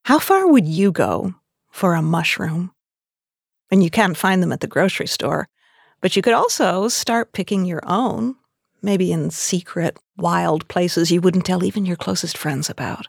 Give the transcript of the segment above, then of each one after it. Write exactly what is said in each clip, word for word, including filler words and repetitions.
How far would you go for a mushroom? And you can't find them at the grocery store, but you could also start picking your own, maybe in secret, wild places you wouldn't tell even your closest friends about.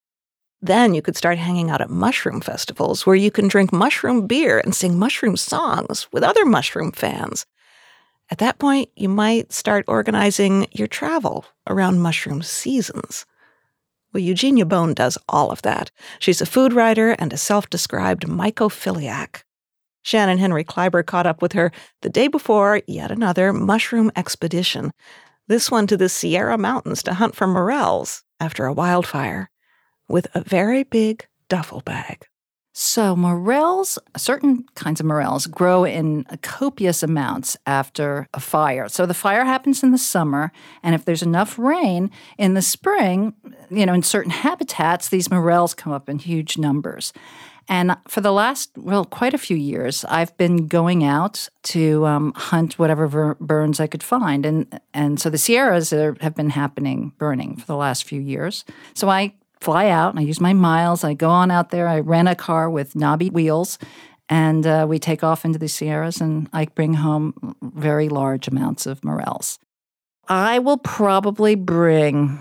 Then you could start hanging out at mushroom festivals where you can drink mushroom beer and sing mushroom songs with other mushroom fans. At that point, you might start organizing your travel around mushroom seasons. Well, Eugenia Bone does all of that. She's a food writer and a self-described mycophiliac. Shannon Henry Kleiber caught up with her the day before yet another mushroom expedition, this one to the Sierra Mountains to hunt for morels after a wildfire, with a very big duffel bag. So morels, certain kinds of morels, grow in copious amounts after a fire. So the fire happens in the summer, and if there's enough rain in the spring, you know, in certain habitats, these morels come up in huge numbers. And for the last, well, quite a few years, I've been going out to um, hunt whatever ver- burns I could find. And and so the Sierras are, have been happening, burning for the last few years. So I fly out, and I use my miles. I go on out there. I rent a car with knobby wheels, and uh, we take off into the Sierras, and I bring home very large amounts of morels. I will probably bring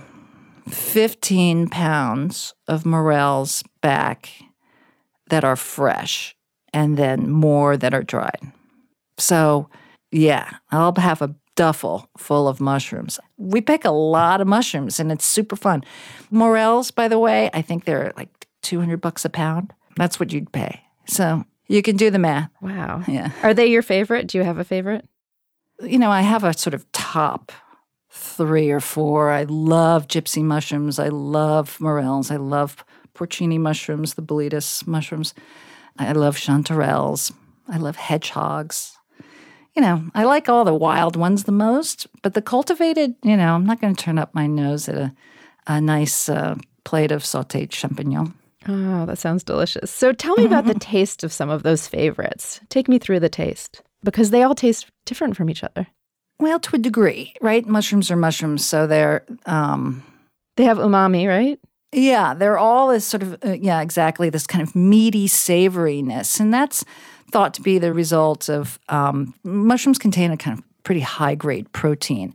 fifteen pounds of morels back that are fresh, and then more that are dried. So, yeah, I'll have a duffel full of mushrooms. We pick a lot of mushrooms, and it's super fun. Morels, by the way, I think they're like two hundred bucks a pound. That's what you'd pay. So you can do the math. Wow. Yeah. Are they your favorite? Do you have a favorite? You know, I have a sort of top three or four. I love gypsy mushrooms. I love morels. I love porcini mushrooms, the boletus mushrooms. I love chanterelles. I love hedgehogs. You know, I like all the wild ones the most, but the cultivated, you know, I'm not going to turn up my nose at a, a nice uh, plate of sautéed champignon. Oh, that sounds delicious. So tell me about the taste of some of those favorites. Take me through the taste, because they all taste different from each other. Well, to a degree, right? Mushrooms are mushrooms, so they're... Um, they have umami, right? Yeah, they're all this sort of, uh, yeah, exactly, this kind of meaty savoriness. And that's thought to be the result of um, mushrooms contain a kind of pretty high-grade protein.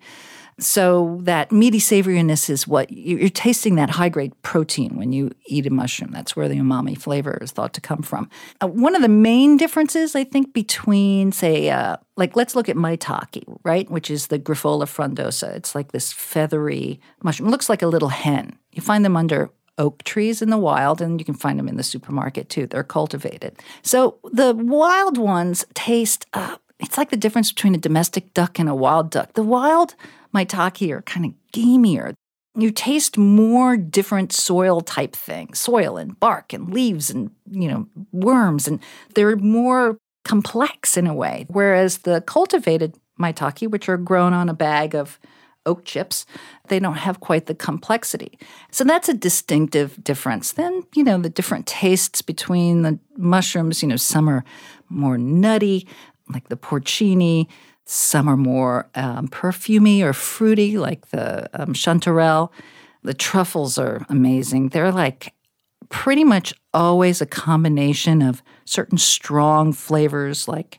So that meaty savoriness is what you're tasting, that high-grade protein when you eat a mushroom. That's where the umami flavor is thought to come from. Uh, one of the main differences, I think, between, say, uh, like let's look at maitake, right, which is the Grifola frondosa. It's like this feathery mushroom. It looks like a little hen. You find them under oak trees in the wild, and you can find them in the supermarket too. They're cultivated. So the wild ones taste, uh, it's like the difference between a domestic duck and a wild duck. The wild maitake are kind of gamier. You taste more different soil type things, soil and bark and leaves and, you know, worms, and they're more complex in a way. Whereas the cultivated maitake, which are grown on a bag of oak chips, they don't have quite the complexity. So that's a distinctive difference. Then, you know, the different tastes between the mushrooms, you know, some are more nutty, like the porcini. Some are more um, perfumey or fruity, like the um, chanterelle. The truffles are amazing. They're like pretty much always a combination of certain strong flavors like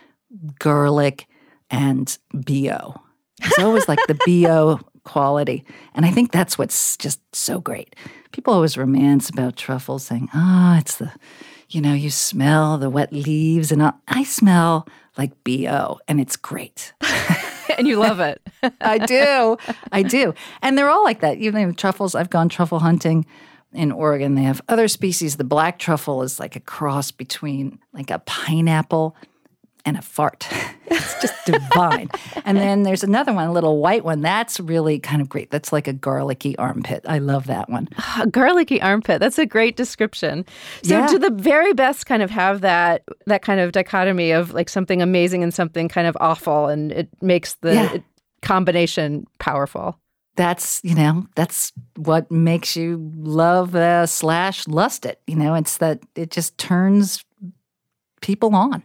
garlic and B O. It's always like the B O quality. And I think that's what's just so great. People always romance about truffles saying, ah, oh, it's the, you know, you smell the wet leaves. And all. I smell like B O, and it's great. And you love it. I do. I do. And they're all like that. Even truffles, I've gone truffle hunting in Oregon. They have other species. The black truffle is like a cross between like a pineapple and a fart. It's just divine. And then there's another one, a little white one. That's really kind of great. That's like a garlicky armpit. I love that one. A garlicky armpit. That's a great description. So yeah. do the very best kind of have that that kind of dichotomy of like something amazing and something kind of awful, and it makes the yeah. it, combination powerful? That's, you know, that's what makes you love uh, slash lust it. You know, it's that it just turns people on.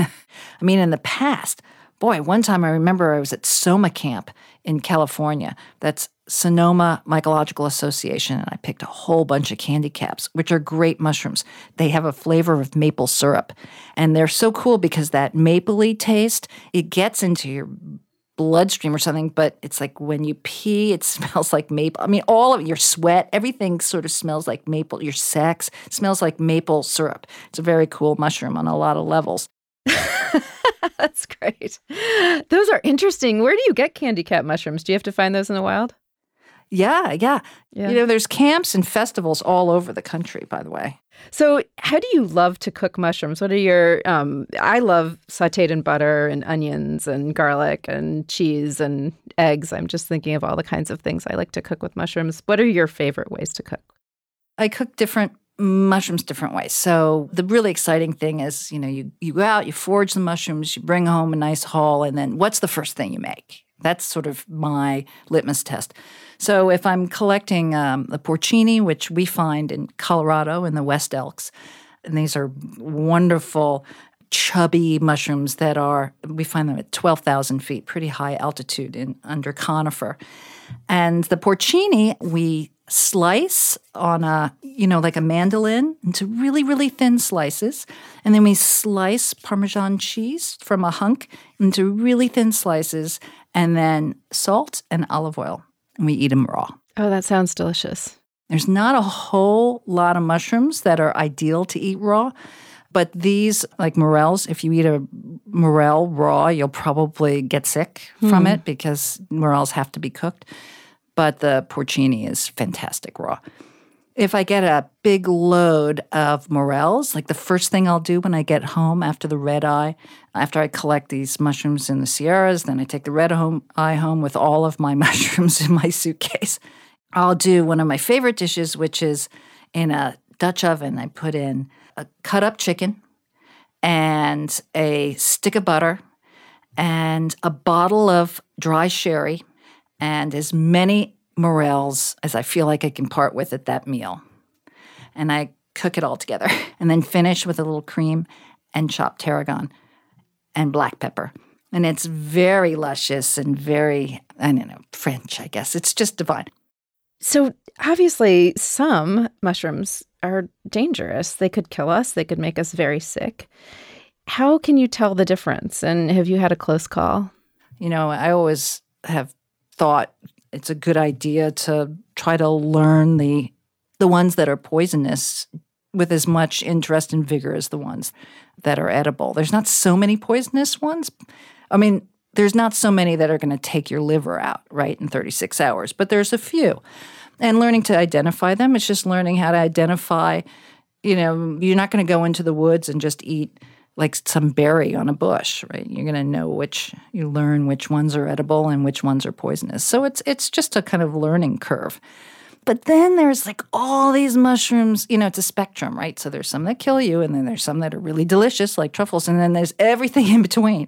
I mean, in the past, boy, one time I remember I was at Soma Camp in California. That's Sonoma Mycological Association, and I picked a whole bunch of candy caps, which are great mushrooms. They have a flavor of maple syrup, and they're so cool because that mapley taste, it gets into your bloodstream or something, but it's like when you pee, it smells like maple. I mean, all of your sweat, everything sort of smells like maple. Your sex smells like maple syrup. It's a very cool mushroom on a lot of levels. That's great. Those are interesting. Where do you get candy cap mushrooms? Do you have to find those in the wild? Yeah, yeah, Yeah. You know, there's camps and festivals all over the country, by the way. So how do you love to cook mushrooms? What are your, um, I love sauteed in butter and onions and garlic and cheese and eggs. I'm just thinking of all the kinds of things I like to cook with mushrooms. What are your favorite ways to cook? I cook different mushrooms different ways. So the really exciting thing is, you know, you, you go out, you forage the mushrooms, you bring home a nice haul, and then what's the first thing you make? That's sort of my litmus test. So if I'm collecting um, the porcini, which we find in Colorado in the West Elks, and these are wonderful, chubby mushrooms that are, we find them at twelve thousand feet, pretty high altitude in under conifer. And the porcini, we slice on a, you know, like a mandolin into really, really thin slices. And then we slice Parmesan cheese from a hunk into really thin slices, and then salt and olive oil. And we eat them raw. Oh, that sounds delicious. There's not a whole lot of mushrooms that are ideal to eat raw, but these, like morels, if you eat a morel raw, you'll probably get sick from Hmm. it because morels have to be cooked. But the porcini is fantastic raw. If I get a big load of morels, like the first thing I'll do when I get home after the red eye, after I collect these mushrooms in the Sierras, then I take the red home, eye home with all of my mushrooms in my suitcase. I'll do one of my favorite dishes, which is in a Dutch oven. I put in a cut up chicken and a stick of butter and a bottle of dry sherry and as many morels as I feel like I can part with at that meal. And I cook it all together and then finish with a little cream and chopped tarragon and black pepper. And it's very luscious and very, I don't know, French, I guess. It's just divine. So obviously some mushrooms are dangerous. They could kill us. They could make us very sick. How can you tell the difference? And have you had a close call? You know, I always have thought it's a good idea to try to learn the the ones that are poisonous with as much interest and vigor as the ones that are edible. There's not so many poisonous ones. I mean, there's not so many that are going to take your liver out, right, in thirty-six hours, but there's a few. And learning to identify them, it's just learning how to identify, you know, you're not going to go into the woods and just eat like some berry on a bush, right? You're going to know which, you learn which ones are edible and which ones are poisonous. So it's it's just a kind of learning curve. But then there's like all these mushrooms, you know, it's a spectrum, right? So there's some that kill you, and then there's some that are really delicious, like truffles, and then there's everything in between.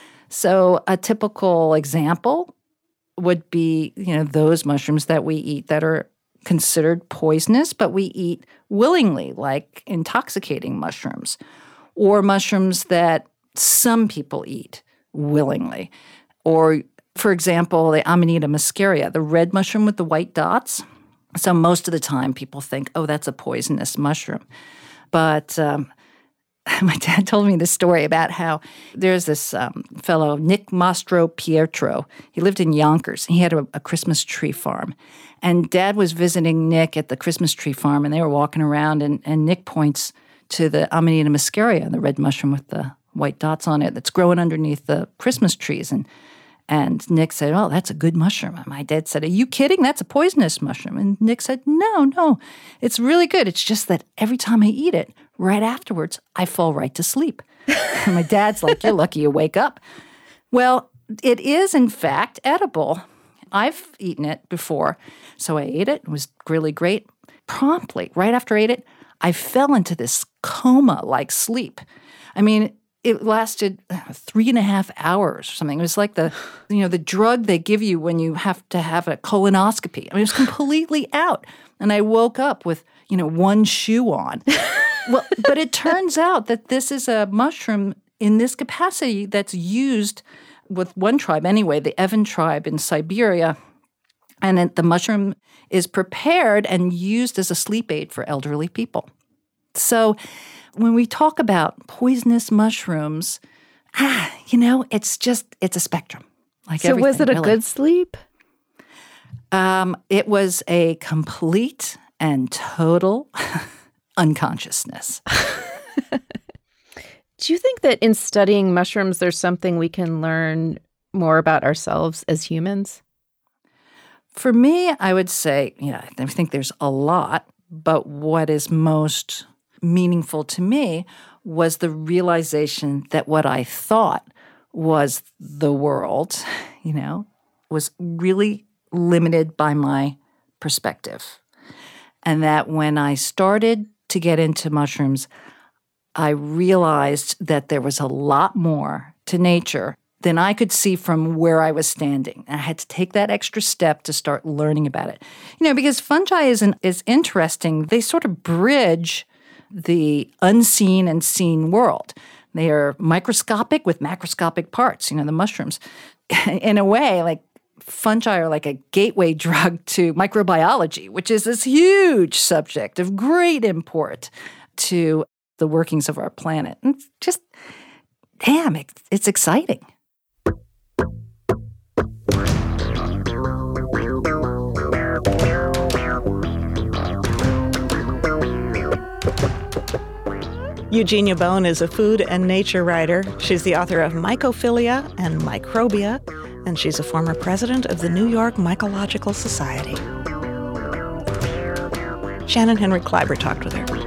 So a typical example would be, you know, those mushrooms that we eat that are considered poisonous, but we eat willingly, like intoxicating mushrooms, or mushrooms that some people eat willingly. Or, for example, the Amanita muscaria, the red mushroom with the white dots. So most of the time people think, oh, that's a poisonous mushroom. But um, my dad told me this story about how there's this um, fellow, Nick Mastro Pietro. He lived in Yonkers. He had a, a Christmas tree farm. And Dad was visiting Nick at the Christmas tree farm, and they were walking around, and, and Nick points to the Amanita muscaria, the red mushroom with the white dots on it that's growing underneath the Christmas trees. And and Nick said, oh, that's a good mushroom. And my dad said, are you kidding? That's a poisonous mushroom. And Nick said, no, no, it's really good. It's just that every time I eat it, right afterwards, I fall right to sleep. And my dad's like, you're lucky you wake up. Well, it is, in fact, edible. I've eaten it before. So I ate it. It was really great. Promptly, right after I ate it, I fell into this coma-like sleep. I mean, it lasted three and a half hours or something. It was like the, you know, the drug they give you when you have to have a colonoscopy. I mean, it was completely out. And I woke up with, you know, one shoe on. Well, but it turns out that this is a mushroom in this capacity that's used with one tribe anyway, the Evan tribe in Siberia. And it, the mushroom is prepared and used as a sleep aid for elderly people. So when we talk about poisonous mushrooms, ah, you know, it's just, it's a spectrum. Like so was it a really. good sleep? Um, it was a complete and total unconsciousness. Do you think that in studying mushrooms, there's something we can learn more about ourselves as humans? For me, I would say, yeah, I think there's a lot, but what is most meaningful to me was the realization that what I thought was the world, you know, was really limited by my perspective. And that when I started to get into mushrooms, I realized that there was a lot more to nature than I could see from where I was standing. And I had to take that extra step to start learning about it. You know, because fungi is, an, is interesting. They sort of bridge the unseen and seen world. They are microscopic with macroscopic parts, you know, the mushrooms. In a way, like fungi are like a gateway drug to microbiology, which is this huge subject of great import to the workings of our planet. And just, damn, it, it's exciting. Eugenia Bone is a food and nature writer. She's the author of Mycophilia and Microbia, and she's a former president of the New York Mycological Society. Shannon Henry Kleiber talked with her.